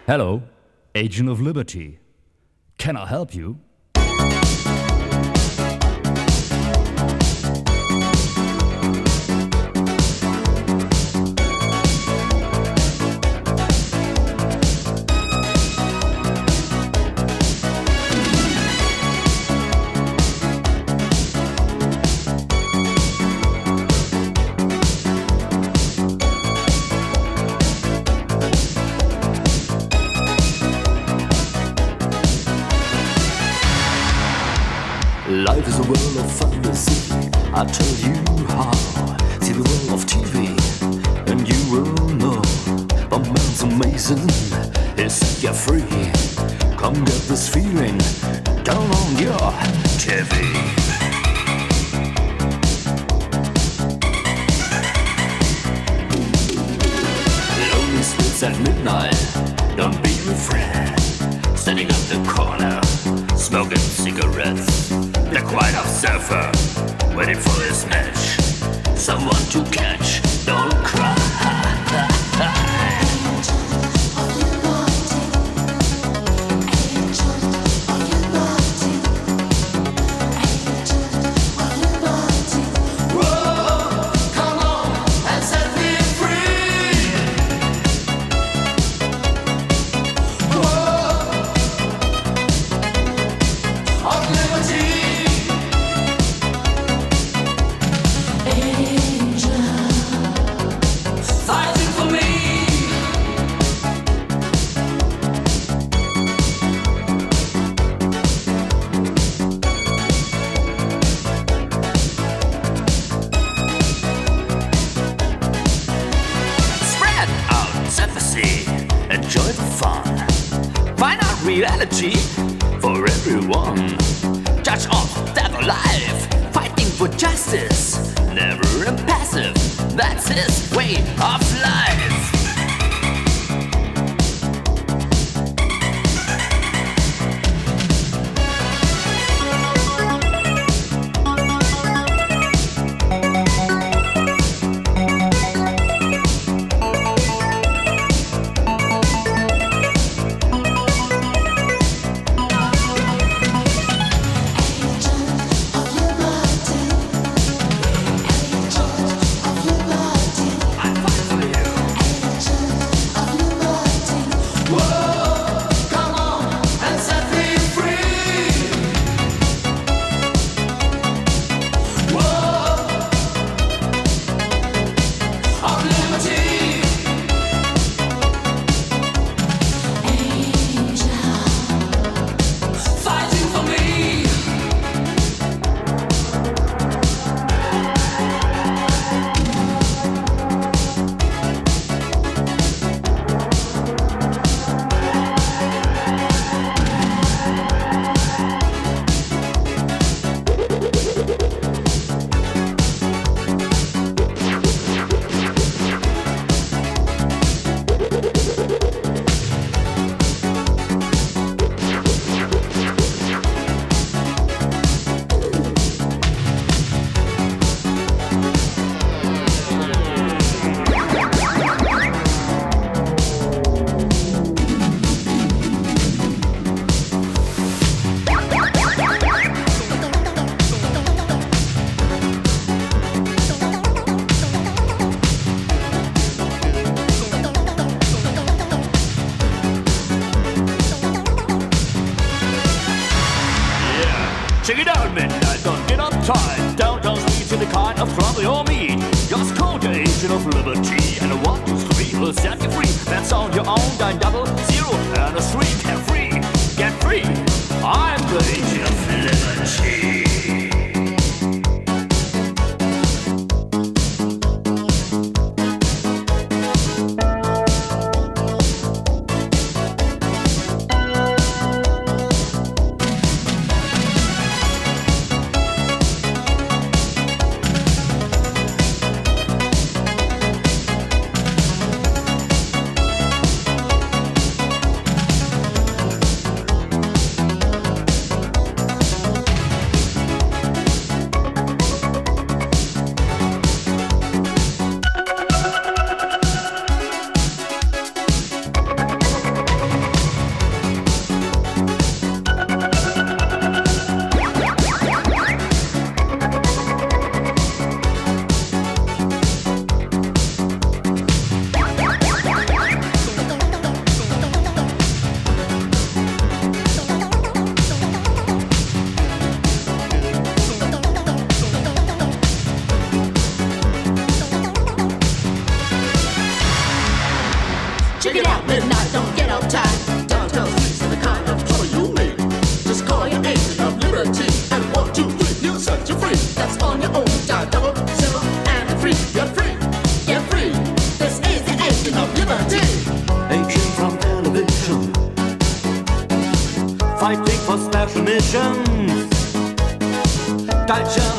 Hello, Agent of Liberty. Can I help you? Life is a world of fantasy, I tell you how. See the world of TV, and you will know. But man's amazing, he'll set you free. Come get this feeling, turn on your TV. Lonely streets at midnight, don't be afraid. Standing at the corner, smoking cigarettes. The quiet observer, waiting for his match. Someone to catch, don't cry. Enjoy the fun. Find out reality for everyone. Judge of death or life, fighting for justice. Never impassive, that's his way of life. Check it out, midnight, don't get uptight. Downtown streets in the kind of trouble you'll meet. Just call the Agent of Liberty, and a 1, 2, 3 will set you free. That's on your own, 900 and a 3. Get free, get free. I'm the Agent of Liberty. special mission. Culture